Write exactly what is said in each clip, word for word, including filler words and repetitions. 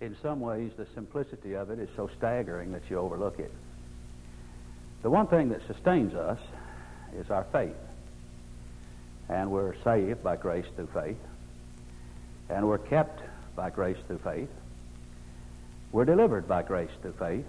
in some ways, the simplicity of it is so staggering that you overlook it. The one thing that sustains us is our faith. And we're saved by grace through faith. And we're kept by grace through faith. We're delivered by grace through faith.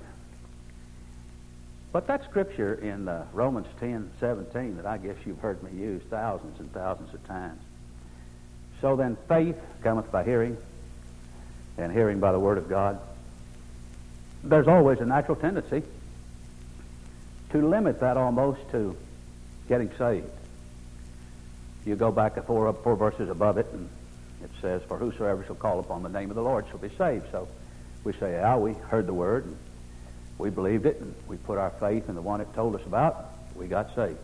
But that scripture in uh, Romans ten seventeen that I guess you've heard me use thousands and thousands of times. So then faith cometh by hearing, and hearing by the word of God. There's always a natural tendency to limit that almost to getting saved. You go back four, four verses above it, and it says, for whosoever shall call upon the name of the Lord shall be saved. So we say, yeah, we heard the word, and we believed it, and we put our faith in the one it told us about. We got saved.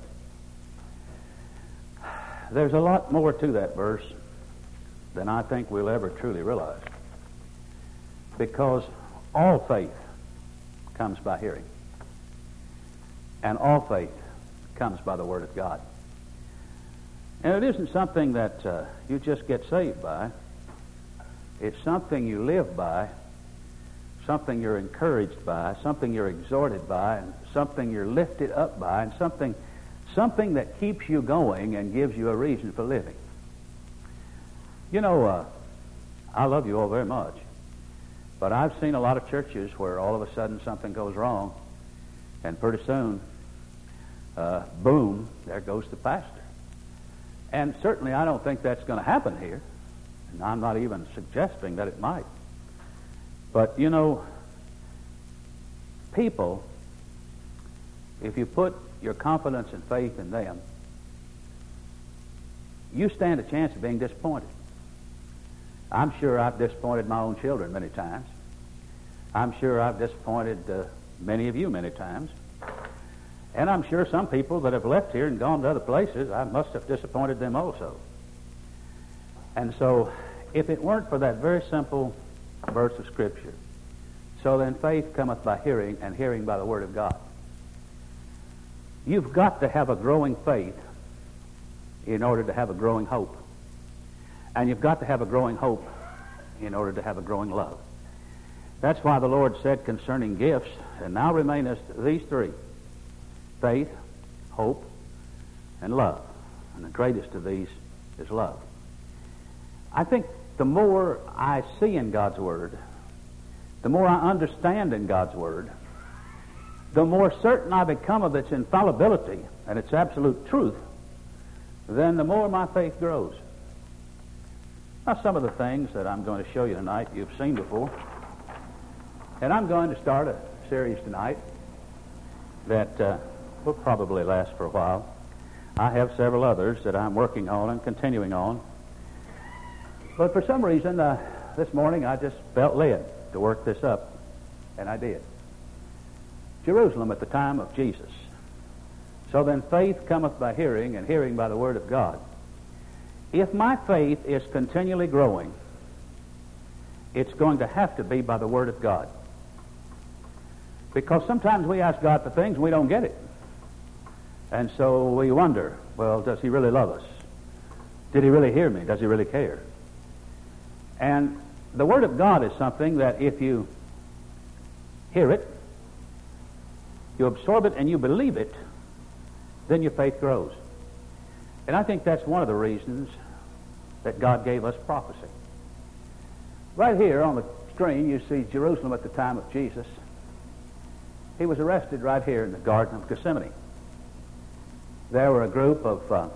There's a lot more to that verse than I think we'll ever truly realize. Because all faith comes by hearing. And all faith comes by the Word of God. And it isn't something that uh, you just get saved by. It's something you live by, something you're encouraged by, something you're exhorted by, and something you're lifted up by, and something, something that keeps you going and gives you a reason for living. You know, uh, I love you all very much, but I've seen a lot of churches where all of a sudden something goes wrong, and pretty soon, uh, boom, there goes the pastor. And certainly I don't think that's going to happen here, and I'm not even suggesting that it might. But, you know, people, if you put your confidence and faith in them, you stand a chance of being disappointed. I'm sure I've disappointed my own children many times. I'm sure I've disappointed uh, many of you many times. And I'm sure some people that have left here and gone to other places, I must have disappointed them also. And so, if it weren't for that very simple verse of Scripture, so then faith cometh by hearing, and hearing by the Word of God. You've got to have a growing faith in order to have a growing hope. And you've got to have a growing hope in order to have a growing love. That's why the Lord said concerning gifts, and now remaineth these three: faith, hope, and love. And the greatest of these is love. I think the more I see in God's Word, the more I understand in God's Word, the more certain I become of its infallibility and its absolute truth, then the more my faith grows. Now, some of the things that I'm going to show you tonight you've seen before. And I'm going to start a series tonight that uh, will probably last for a while. I have several others that I'm working on and continuing on. But for some reason, uh, this morning I just felt led to work this up, and I did. Jerusalem at the time of Jesus. So then faith cometh by hearing, and hearing by the Word of God. If my faith is continually growing, it's going to have to be by the Word of God. Because sometimes we ask God for things and we don't get it. And so we wonder, well, does He really love us? Did He really hear me? Does He really care? And the Word of God is something that if you hear it, you absorb it, and you believe it, then your faith grows. And I think that's one of the reasons that God gave us prophecy. Right here on the screen, you see Jerusalem at the time of Jesus. He was arrested right here in the Garden of Gethsemane. There were a group of uh,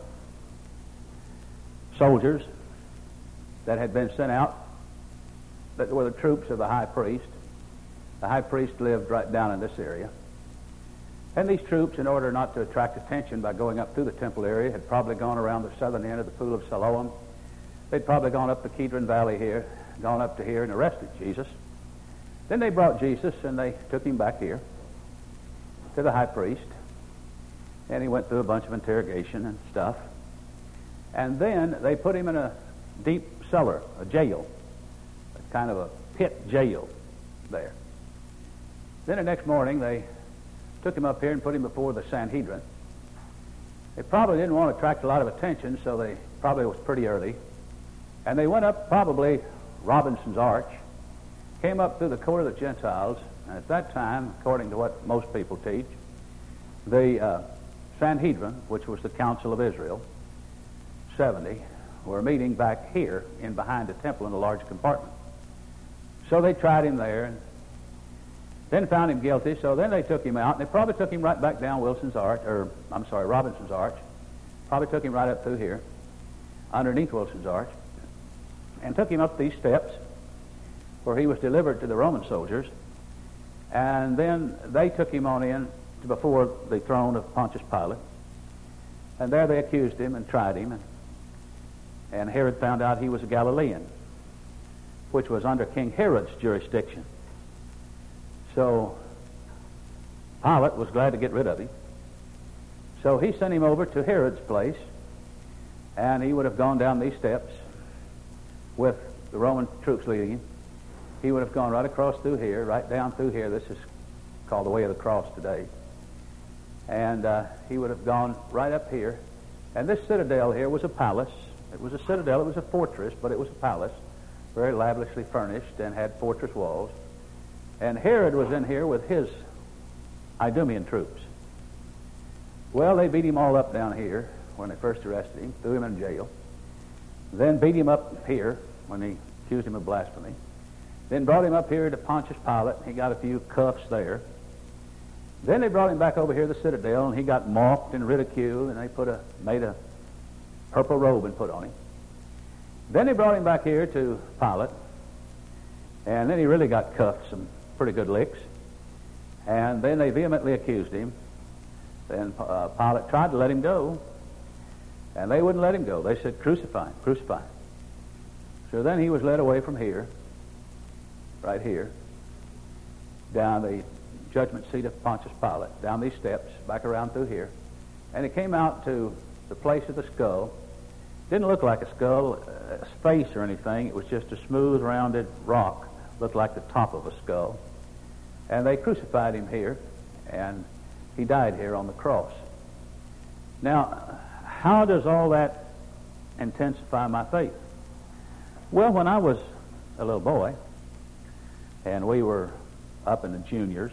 soldiers that had been sent out that were the troops of the high priest. The high priest lived right down in this area. And these troops, in order not to attract attention by going up through the temple area, had probably gone around the southern end of the Pool of Siloam. They'd probably gone up the Kidron Valley here, gone up to here and arrested Jesus. Then they brought Jesus and they took him back here to the high priest. And he went through a bunch of interrogation and stuff. And then they put him in a deep cellar, a jail, a kind of a pit jail there. Then the next morning they took him up here and put him before the Sanhedrin. They probably didn't want to attract a lot of attention, so they probably was pretty early. And they went up probably Robinson's Arch, came up through the court of the Gentiles, and at that time, according to what most people teach, the uh, Sanhedrin, which was the Council of Israel, seventy, were meeting back here in behind the temple in a large compartment. So they tried him there, and then found him guilty, so then they took him out, and they probably took him right back down Wilson's Arch, or, I'm sorry, Robinson's Arch. Probably took him right up through here, underneath Wilson's Arch, and took him up these steps where he was delivered to the Roman soldiers, and then they took him on in to before the throne of Pontius Pilate, and there they accused him and tried him, and, and Herod found out he was a Galilean, which was under King Herod's jurisdiction. So Pilate was glad to get rid of him. So he sent him over to Herod's place, and he would have gone down these steps with the Roman troops leading him. He would have gone right across through here, right down through here. This is called the Way of the Cross today. And uh, he would have gone right up here. And this citadel here was a palace. It was a citadel. It was a fortress, but it was a palace, very lavishly furnished and had fortress walls. And Herod was in here with his Idumean troops. Well, they beat him all up down here when they first arrested him, threw him in jail. Then beat him up here when they accused him of blasphemy. Then brought him up here to Pontius Pilate. He got a few cuffs there. Then they brought him back over here to the citadel, and he got mocked and ridiculed, and they put a made a purple robe and put on him. Then they brought him back here to Pilate, and then he really got cuffed some pretty good licks. And then they vehemently accused him. Then uh, Pilate tried to let him go, and they wouldn't let him go. They said, crucify him, crucify him. So then he was led away from here, right here, down the judgment seat of Pontius Pilate, down these steps, back around through here. And it came out to the place of the skull. Didn't look like a skull, a face or anything. It was just a smooth, rounded rock. Looked like the top of a skull. And they crucified him here, and he died here on the cross. Now, how does all that intensify my faith? Well, when I was a little boy, and we were up in the juniors,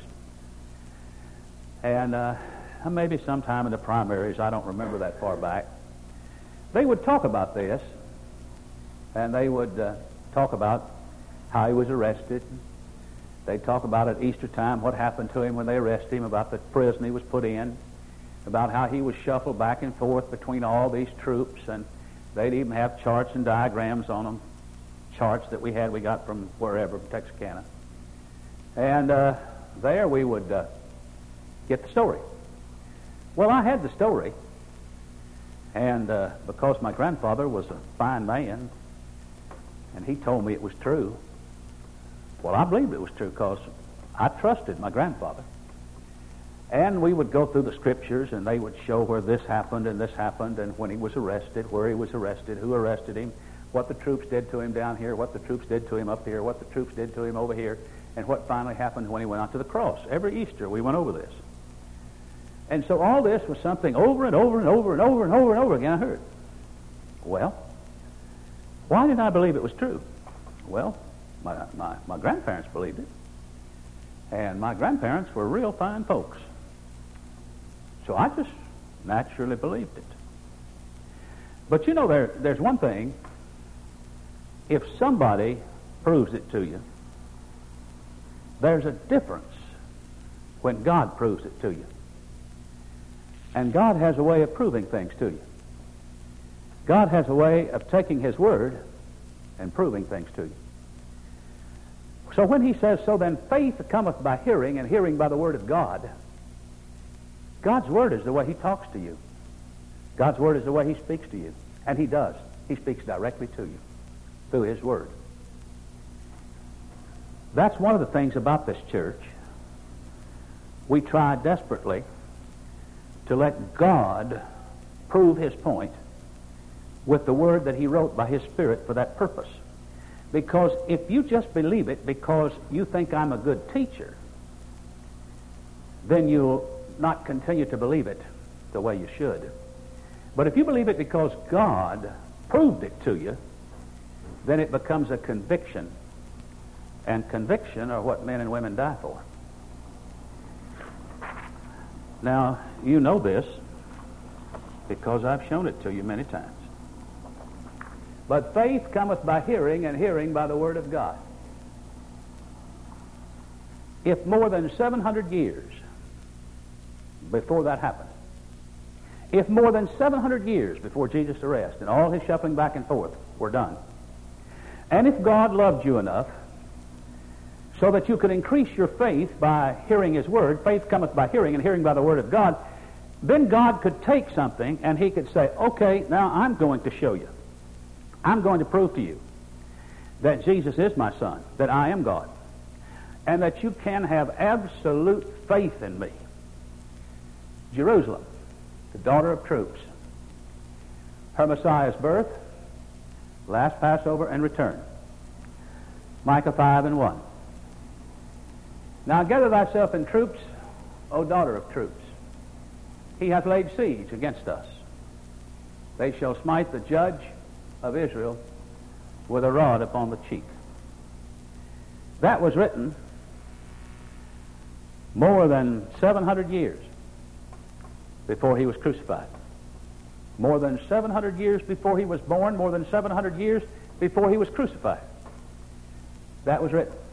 and uh, maybe sometime in the primaries, I don't remember that far back, they would talk about this, and they would uh, talk about how he was arrested. They'd talk about at Easter time what happened to him when they arrested him, about the prison he was put in, about how he was shuffled back and forth between all these troops, and they'd even have charts and diagrams on them, charts that we had we got from wherever, from Texarkana. And uh, there we would uh, get the story. Well, I had the story, and uh, because my grandfather was a fine man, and he told me it was true, well, I believed it was true because I trusted my grandfather. And we would go through the scriptures, and they would show where this happened and this happened, and when he was arrested, where he was arrested, who arrested him, what the troops did to him down here, what the troops did to him up here, what the troops did to him over here, and what finally happened when he went out to the cross. Every Easter we went over this. And so all this was something over and over and over and over and over and over again I heard. Well, why did I believe it was true? Well, my, my, my grandparents believed it. And my grandparents were real fine folks. So I just naturally believed it. But you know, there, there's one thing. If somebody proves it to you, there's a difference when God proves it to you. And God has a way of proving things to you. God has a way of taking His Word and proving things to you. So when He says, so then faith cometh by hearing, and hearing by the Word of God, God's Word is the way He talks to you. God's Word is the way He speaks to you. And He does. He speaks directly to you through His Word. That's one of the things about this church. We try desperately to let God prove His point with the Word that He wrote by His Spirit for that purpose. Because if you just believe it because you think I'm a good teacher, then you'll not continue to believe it the way you should. But if you believe it because God proved it to you, then it becomes a conviction and conviction are what men and women die for. Now, you know this because I've shown it to you many times. But faith cometh by hearing, and hearing by the Word of God. If more than seven hundred years before that happened, if more than seven hundred years before Jesus' arrest and all his shuffling back and forth were done, and if God loved you enough so that you could increase your faith by hearing his word, faith cometh by hearing, and hearing by the word of God, then God could take something and he could say, okay, now I'm going to show you. I'm going to prove to you that Jesus is my son, that I am God, and that you can have absolute faith in me. Jerusalem, the daughter of troops, her Messiah's birth, last Passover and return. Micah five and one. Now gather thyself in troops, O daughter of troops. He hath laid siege against us. They shall smite the judge of Israel with a rod upon the cheek. That was written more than seven hundred years before he was crucified. More than seven hundred years before he was born, more than seven hundred years before he was crucified. That was written.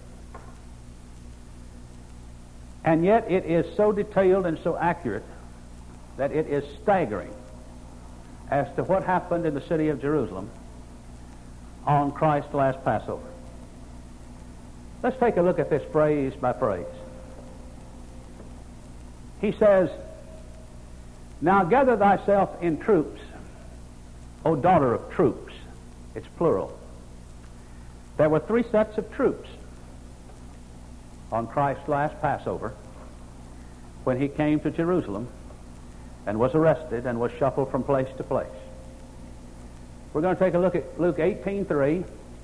And yet it is so detailed and so accurate that it is staggering as to what happened in the city of Jerusalem on Christ's last Passover. Let's take a look at this phrase by phrase. He says, now gather thyself in troops, O daughter of troops. It's plural. There were three sets of troops on Christ's last Passover when he came to Jerusalem and was arrested and was shuffled from place to place. We're going to take a look at Luke eighteen three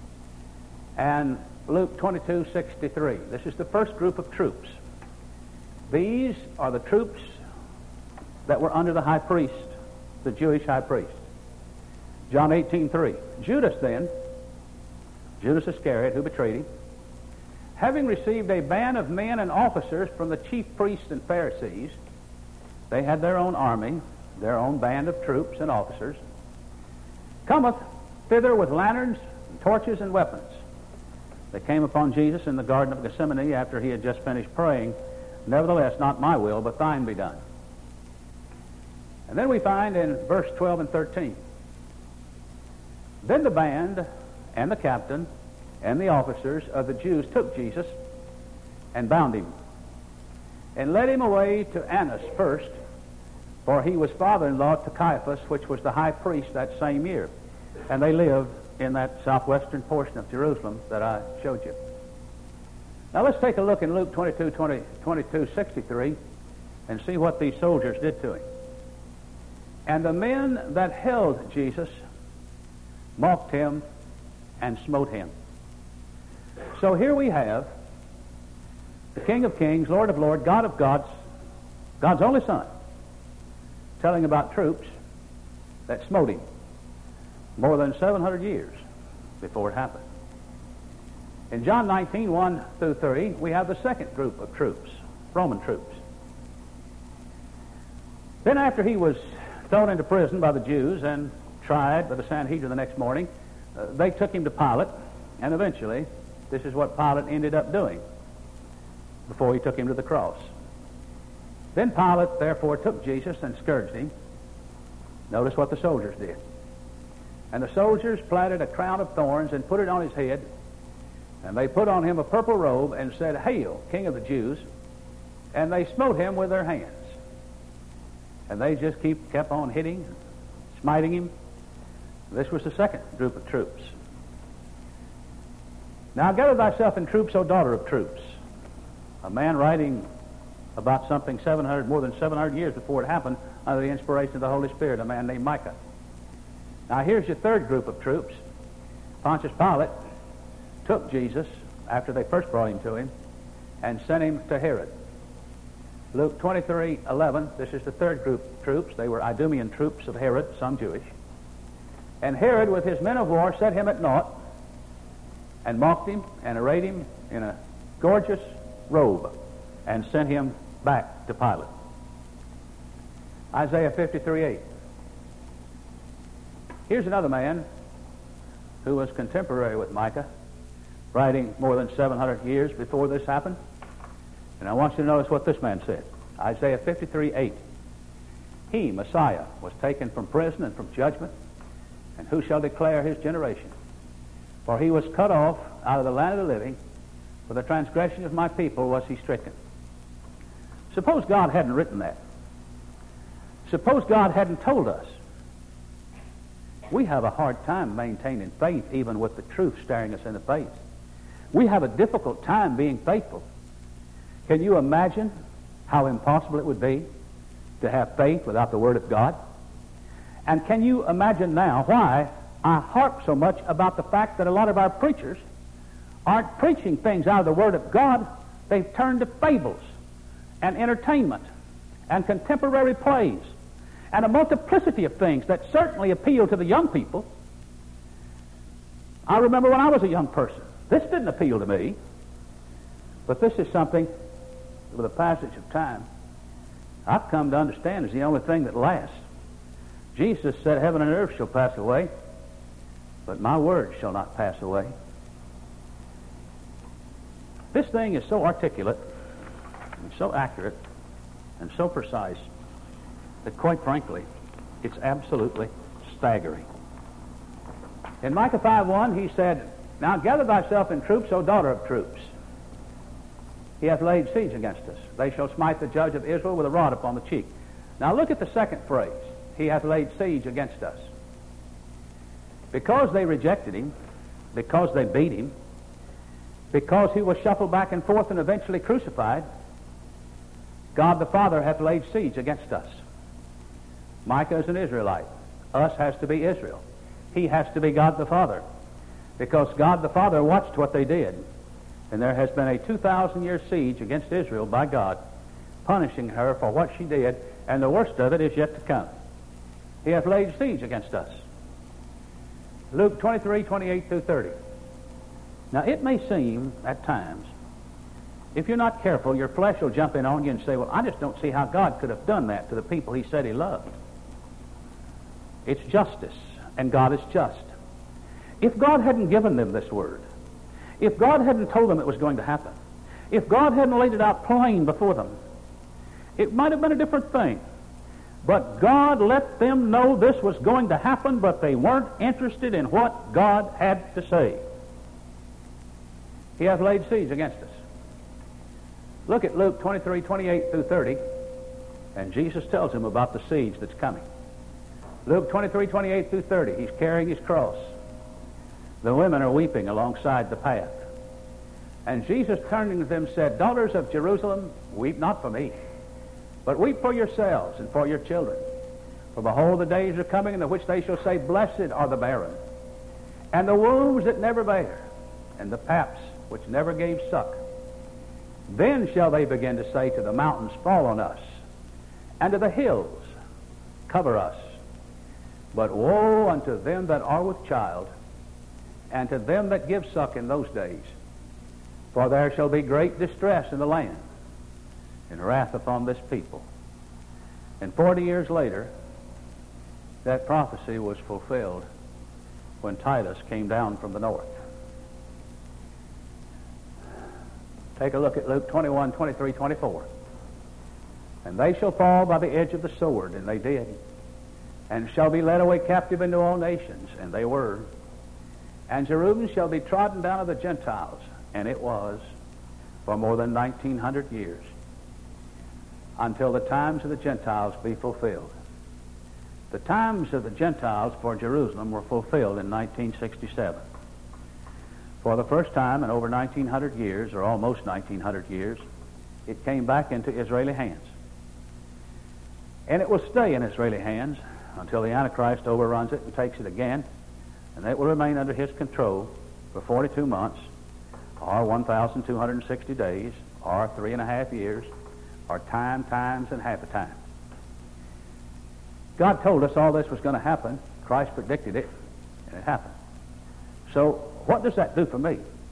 and Luke twenty-two sixty-three. This is the first group of troops. These are the troops that were under the high priest, the Jewish high priest. John eighteen three. Judas then, Judas Iscariot, who betrayed him, having received a band of men and officers from the chief priests and Pharisees, they had their own army, their own band of troops and officers, cometh thither with lanterns, and torches, and weapons. They came upon Jesus in the Garden of Gethsemane after he had just finished praying, nevertheless, not my will, but thine be done. And then we find in verse twelve and thirteen, then the band and the captain and the officers of the Jews took Jesus and bound him and led him away to Annas first, for he was father-in-law to Caiaphas, which was the high priest that same year. And they lived in that southwestern portion of Jerusalem that I showed you. Now let's take a look in Luke twenty-two, twenty, twenty-two sixty-three and see what these soldiers did to him. And the men that held Jesus mocked him and smote him. So here we have the King of Kings, Lord of Lords, God of Gods, God's only Son, telling about troops that smote him more than seven hundred years before it happened. In John nineteen, one through three, we have the second group of troops, Roman troops. Then after he was thrown into prison by the Jews and tried by the Sanhedrin the next morning, uh, they took him to Pilate, and eventually this is what Pilate ended up doing before he took him to the cross. Then Pilate therefore took Jesus and scourged him. Notice what the soldiers did. And the soldiers platted a crown of thorns and put it on his head, and they put on him a purple robe and said, Hail, King of the Jews! And they smote him with their hands. And they just keep kept on hitting, smiting him. This was the second group of troops. Now gather thyself in troops, O daughter of troops. A man writing about something seven hundred, more than seven hundred years before it happened, under the inspiration of the Holy Spirit, a man named Micah. Now here's your third group of troops. Pontius Pilate took Jesus after they first brought him to him and sent him to Herod. Luke twenty-three eleven, this is the third group of troops. They were Idumean troops of Herod, some Jewish. And Herod with his men of war set him at naught and mocked him and arrayed him in a gorgeous robe and sent him back to Pilate. Isaiah fifty-three eight. Here's another man who was contemporary with Micah, writing more than seven hundred years before this happened. And I want you to notice what this man said. Isaiah fifty-three eight. He, Messiah, was taken from prison and from judgment, and who shall declare his generation? For he was cut off out of the land of the living, for the transgression of my people was he stricken. Suppose God hadn't written that. Suppose God hadn't told us. We have a hard time maintaining faith even with the truth staring us in the face. We have a difficult time being faithful. Can you imagine how impossible it would be to have faith without the Word of God? And can you imagine now why I harp so much about the fact that a lot of our preachers aren't preaching things out of the Word of God? They've turned to fables and entertainment and contemporary plays and a multiplicity of things that certainly appeal to the young people. I remember when I was a young person, this didn't appeal to me, but this is something, with the passage of time, I've come to understand is the only thing that lasts. Jesus said, heaven and earth shall pass away, but my word shall not pass away. This thing is so articulate and so accurate and so precise that, quite frankly, it's absolutely staggering. In Micah five one, he said, now gather thyself in troops, O daughter of troops. He hath laid siege against us. They shall smite the judge of Israel with a rod upon the cheek. Now look at the second phrase. He hath laid siege against us. Because they rejected him, because they beat him, because he was shuffled back and forth and eventually crucified, God the Father hath laid siege against us. Micah is an Israelite. Us has to be Israel. He has to be God the Father, because God the Father watched what they did. And there has been a two thousand year siege against Israel by God, punishing her for what she did, and the worst of it is yet to come. He hath laid siege against us. Luke twenty-three, twenty-eight through thirty. Now it may seem at times, if you're not careful, your flesh will jump in on you and say, well, I just don't see how God could have done that to the people he said he loved. It's justice, and God is just. If God hadn't given them this word, if God hadn't told them it was going to happen, if God hadn't laid it out plain before them, it might have been a different thing. But God let them know this was going to happen, but they weren't interested in what God had to say. He hath laid siege against us. Look at Luke twenty-three, twenty-eight through thirty, and Jesus tells him about the siege that's coming. Luke twenty-three, twenty-eight through thirty, he's carrying his cross. The women are weeping alongside the path. And Jesus, turning to them, said, daughters of Jerusalem, weep not for me, but weep for yourselves and for your children. For behold, the days are coming in the which they shall say, blessed are the barren, and the wombs that never bare, and the paps which never gave suck. Then shall they begin to say to the mountains, fall on us, and to the hills, cover us. But woe unto them that are with child, and to them that give suck in those days. For there shall be great distress in the land, and wrath upon this people. And forty years later, that prophecy was fulfilled when Titus came down from the north. Take a look at Luke twenty-one, twenty-three, twenty-four. And they shall fall by the edge of the sword, and they did, and shall be led away captive into all nations, and they were. And Jerusalem shall be trodden down of the Gentiles, and it was, for more than nineteen hundred years, until the times of the Gentiles be fulfilled. The times of the Gentiles for Jerusalem were fulfilled in nineteen sixty-seven. For the first time in over nineteen hundred years, or almost nineteen hundred years, it came back into Israeli hands. And it will stay in Israeli hands until the Antichrist overruns it and takes it again, and it will remain under his control for forty-two months, or one thousand two hundred sixty days, or three and a half years, or time, times, and half a time. God told us all this was going to happen. Christ predicted it, and it happened. So what does that do for me?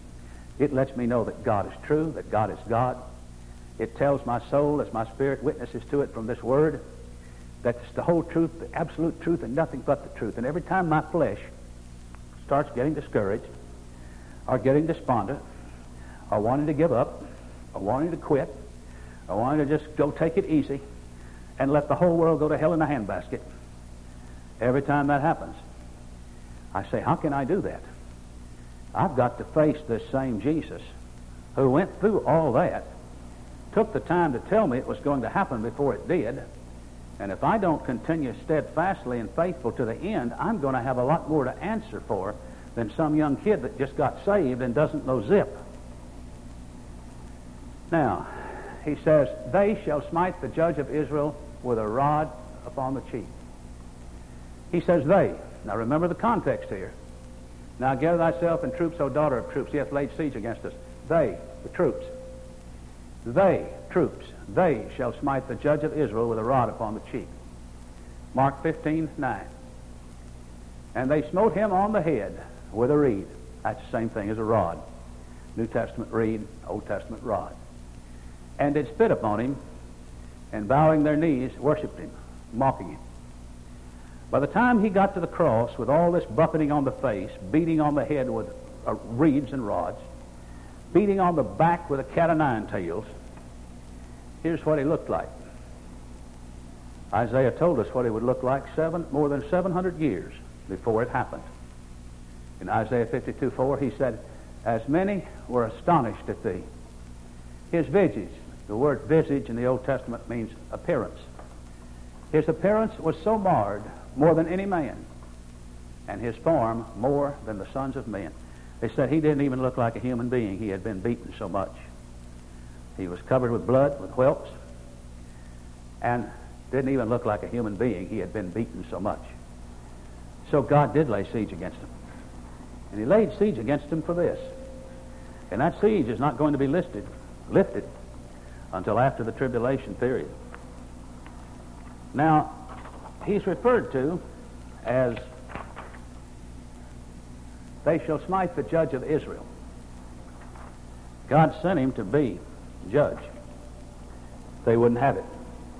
It lets me know that God is true, that God is God. It tells my soul, as my spirit witnesses to it from this word, that it's the whole truth, the absolute truth, and nothing but the truth. And every time my flesh starts getting discouraged, or getting despondent, or wanting to give up, or wanting to quit, or wanting to just go take it easy, and let the whole world go to hell in a handbasket, every time that happens, I say, how can I do that? I've got to face this same Jesus who went through all that, took the time to tell me it was going to happen before it did, and if I don't continue steadfastly and faithful to the end, I'm going to have a lot more to answer for than some young kid that just got saved and doesn't know zip. Now, he says, they shall smite the judge of Israel with a rod upon the cheek. He says they. Now remember the context here. Now gather thyself in troops, O daughter of troops. He hath laid siege against us. They, the troops. They, troops. They shall smite the judge of Israel with a rod upon the cheek. Mark fifteen, nine. And they smote him on the head with a reed. That's the same thing as a rod. New Testament reed, Old Testament rod. And did spit upon him, and bowing their knees, worshipped him, mocking him. By the time he got to the cross, with all this buffeting on the face, beating on the head with uh, reeds and rods, beating on the back with a cat o' nine tails, here's what he looked like. Isaiah told us what he would look like seven, more than seven hundred years before it happened. In Isaiah fifty-two, four, he said, as many were astonished at thee. His visage, the word visage in the Old Testament means appearance. His appearance was so marred, more than any man, and his form more than the sons of men. They said he didn't even look like a human being. He had been beaten so much. He was covered with blood, with whelps, and didn't even look like a human being. He had been beaten so much. So God did lay siege against him. And he laid siege against him for this. And that siege is not going to be listed, lifted until after the tribulation period. Now, he's referred to as they shall smite the judge of Israel. God sent him to be judge. They wouldn't have it.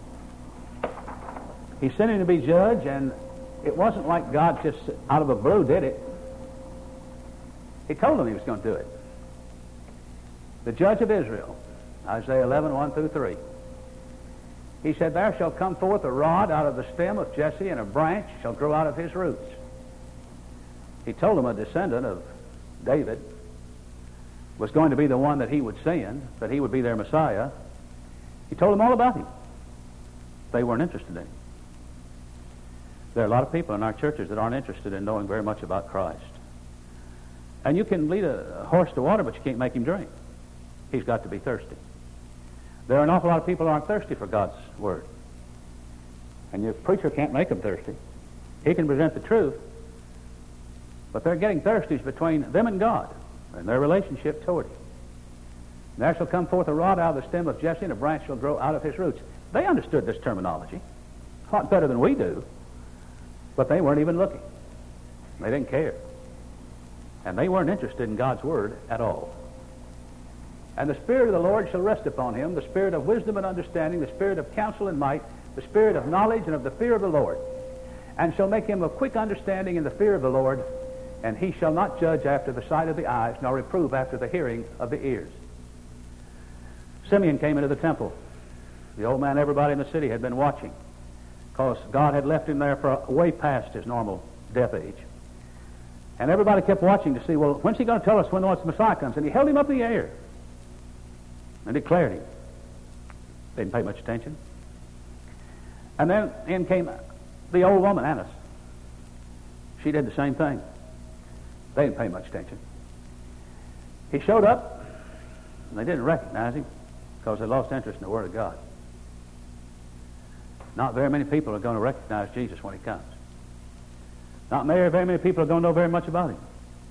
He sent him to be judge, and it wasn't like God just out of the blue did it. He told them he was going to do it. The judge of Israel, Isaiah eleven, one through three. He said, there shall come forth a rod out of the stem of Jesse, and a branch shall grow out of his roots. He told them a descendant of David was going to be the one that he would send, that he would be their Messiah. He told them all about him. They weren't interested in him. There are a lot of people in our churches that aren't interested in knowing very much about Christ. And you can lead a horse to water, but you can't make him drink. He's got to be thirsty. There are an awful lot of people who aren't thirsty for God's Word. And your preacher can't make them thirsty. He can present the truth, but they're getting thirsty between them and God and their relationship toward Him. There shall come forth a rod out of the stem of Jesse, and a branch shall grow out of his roots. They understood this terminology a lot better than we do, but they weren't even looking. They didn't care. And they weren't interested in God's Word at all. And the Spirit of the Lord shall rest upon him, the Spirit of wisdom and understanding, the Spirit of counsel and might, the Spirit of knowledge and of the fear of the Lord, and shall make him of quick understanding in the fear of the Lord, and he shall not judge after the sight of the eyes, nor reprove after the hearing of the ears. Simeon came into the temple. The old man everybody in the city had been watching, because God had left him there for way past his normal death age. And everybody kept watching to see, well, when's he going to tell us when the Messiah comes? And he held him up in the air and declared him. They didn't pay much attention. And then in came the old woman, Annas. She did the same thing. They didn't pay much attention. He showed up, and they didn't recognize him because they lost interest in the Word of God. Not very many people are going to recognize Jesus when he comes. Not very, very many people are going to know very much about him.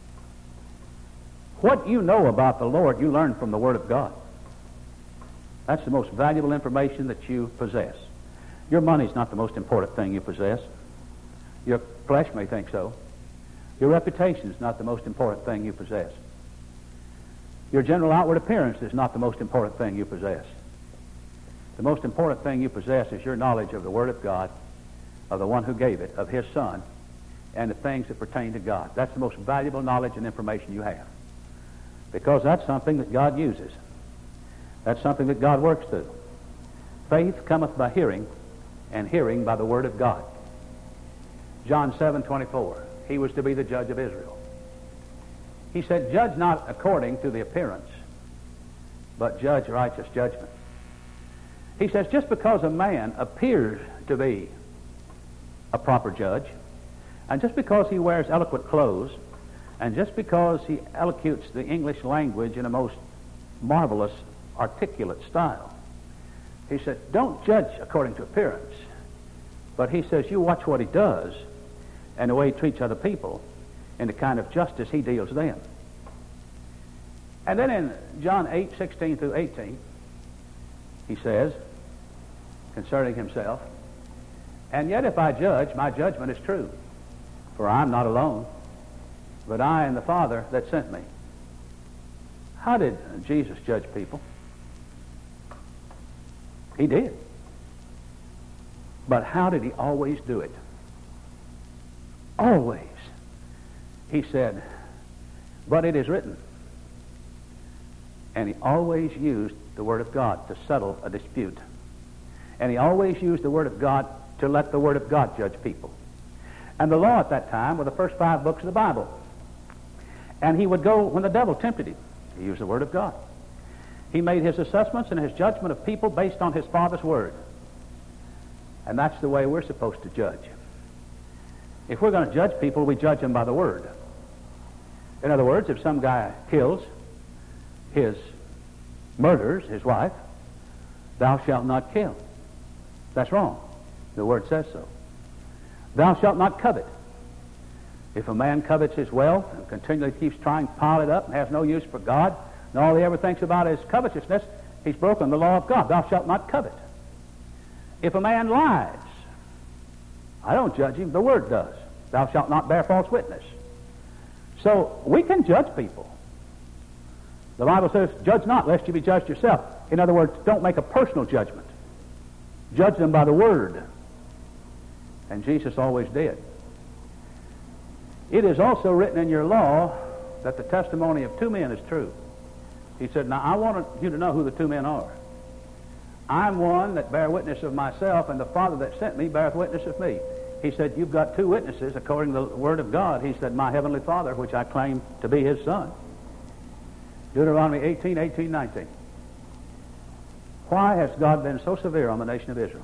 What you know about the Lord, you learn from the Word of God. That's the most valuable information that you possess. Your money's not the most important thing you possess. Your flesh may think so. Your reputation is not the most important thing you possess. Your general outward appearance is not the most important thing you possess. The most important thing you possess is your knowledge of the Word of God, of the one who gave it, of His Son, and the things that pertain to God. That's the most valuable knowledge and information you have. Because that's something that God uses. That's something that God works through. Faith cometh by hearing, and hearing by the Word of God. John seven twenty-four. He was to be the judge of Israel. He said, judge not according to the appearance, but judge righteous judgment. He says, just because a man appears to be a proper judge, and just because he wears eloquent clothes, and just because he elocutes the English language in a most marvelous, articulate style, he said, don't judge according to appearance. But he says, you watch what he does and the way he treats other people and the kind of justice he deals them. And then in John eight sixteen through eighteen, he says, concerning himself, and yet if I judge, my judgment is true, for I am not alone, but I and the Father that sent me. How did Jesus judge people? He did. But how did he always do it? Always. He said, but it is written. And he always used the Word of God to settle a dispute. And he always used the Word of God to let the Word of God judge people. And the law at that time were the first five books of the Bible. And he would go, when the devil tempted him, he used the Word of God. He made his assessments and his judgment of people based on his Father's Word. And that's the way we're supposed to judge. If we're going to judge people, we judge them by the Word. In other words, if some guy kills his, murders his wife, thou shalt not kill. That's wrong. The Word says so. Thou shalt not covet. If a man covets his wealth and continually keeps trying to pile it up and has no use for God, and all he ever thinks about is covetousness, he's broken the law of God. Thou shalt not covet. If a man lies, I don't judge him, the Word does. Thou shalt not bear false witness. So we can judge people. The Bible says, judge not, lest you be judged yourself. In other words, don't make a personal judgment. Judge them by the Word. And Jesus always did. It is also written in your law that the testimony of two men is true. He said, now I want you to know who the two men are. I'm one that bear witness of myself, and the Father that sent me beareth witness of me. He said, you've got two witnesses according to the Word of God. He said, my heavenly Father, which I claim to be His Son. Deuteronomy eighteen, eighteen, nineteen. Why has God been so severe on the nation of Israel?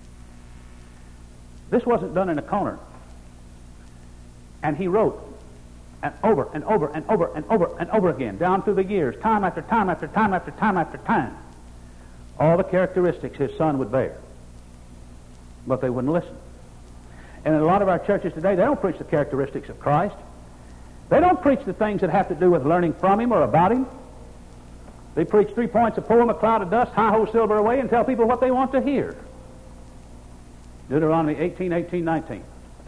This wasn't done in a corner. And he wrote, and over and over and over and over and over again, down through the years, time after time after time after time after time, all the characteristics his Son would bear. But they wouldn't listen. And in a lot of our churches today, they don't preach the characteristics of Christ. They don't preach the things that have to do with learning from Him or about Him. They preach three points, a poem, a cloud of dust, hi-ho, silver away, and tell people what they want to hear. Deuteronomy eighteen, eighteen, nineteen.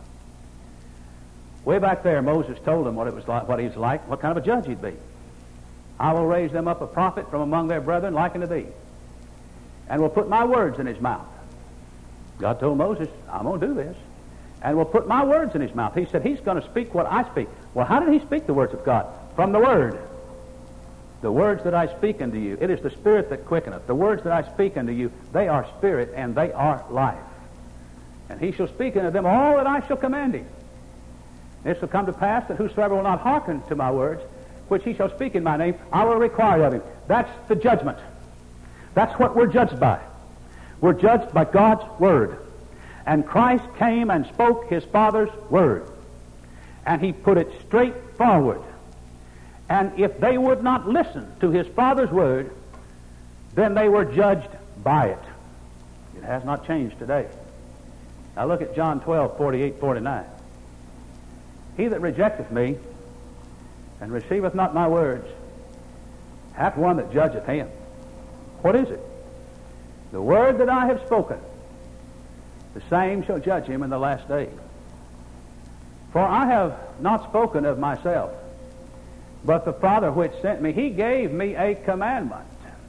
Way back there, Moses told them what it was like, what he's like, what kind of a judge he'd be. I will raise them up a prophet from among their brethren like unto thee, and will put my words in his mouth. God told Moses, I'm going to do this, and will put my words in his mouth. He said he's going to speak what I speak. Well, how did he speak the words of God? From the Word. The words that I speak unto you, it is the Spirit that quickeneth. The words that I speak unto you, they are spirit and they are life. And he shall speak unto them all that I shall command him. It shall come to pass that whosoever will not hearken to my words, which he shall speak in my name, I will require of him. That's the judgment. That's what we're judged by. We're judged by God's Word. And Christ came and spoke His Father's Word. And He put it straight forward. And if they would not listen to His Father's Word, then they were judged by it. It has not changed today. Now look at John twelve, forty-eight, forty-nine. He that rejecteth me and receiveth not my words hath one that judgeth him. What is it? The word that I have spoken, the same shall judge him in the last day. For I have not spoken of myself, But the Father which sent me, he gave me a commandment.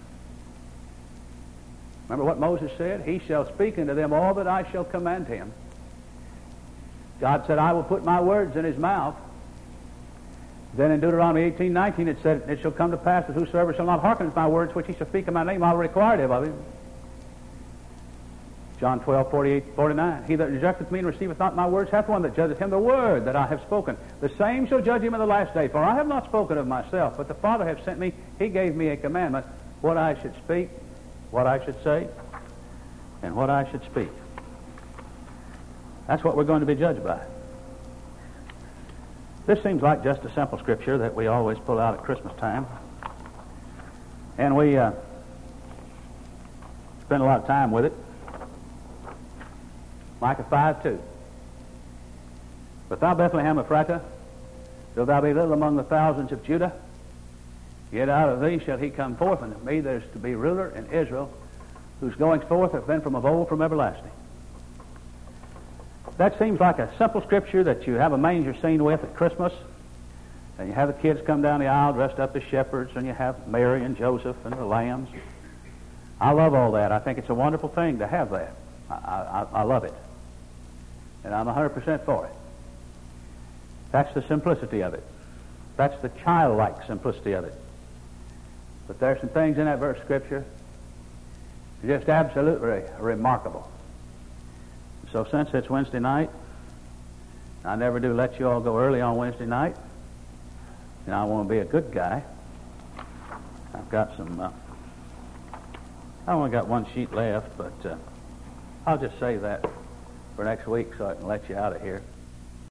Remember what Moses said? He shall speak unto them all that I shall command him. God said, I will put my words in his mouth. Then in Deuteronomy eighteen nineteen it said, it shall come to pass that whosoever shall not hearken to my words which he shall speak in my name, I will require it of him. John twelve, forty-eight, forty-nine. He that rejecteth me and receiveth not my words hath one that judgeth him the word that I have spoken. The same shall judge him in the last day. For I have not spoken of myself, but the Father hath sent me. He gave me a commandment, what I should speak, what I should say, and what I should speak. That's what we're going to be judged by. This seems like just a simple scripture that we always pull out at Christmas time. And we uh, spend a lot of time with it. Micah five two. But thou, Bethlehem Ephratah, though thou be little among the thousands of Judah, yet out of thee shall he come forth, and of me there is to be ruler in Israel, whose goings forth have been from of old, from everlasting. That seems like a simple scripture that you have a manger scene with at Christmas, and you have the kids come down the aisle dressed up as shepherds, and you have Mary and Joseph and the lambs. I love all that. I think it's a wonderful thing to have that. I, I, I love it. And I'm one hundred percent for it. That's the simplicity of it. That's the childlike simplicity of it. But there's some things in that verse of Scripture just absolutely remarkable. So since it's Wednesday night, I never do let you all go early on Wednesday night, and I want to be a good guy. I've got some, uh, I only got one sheet left, but uh, I'll just save that for next week so I can let you out of here.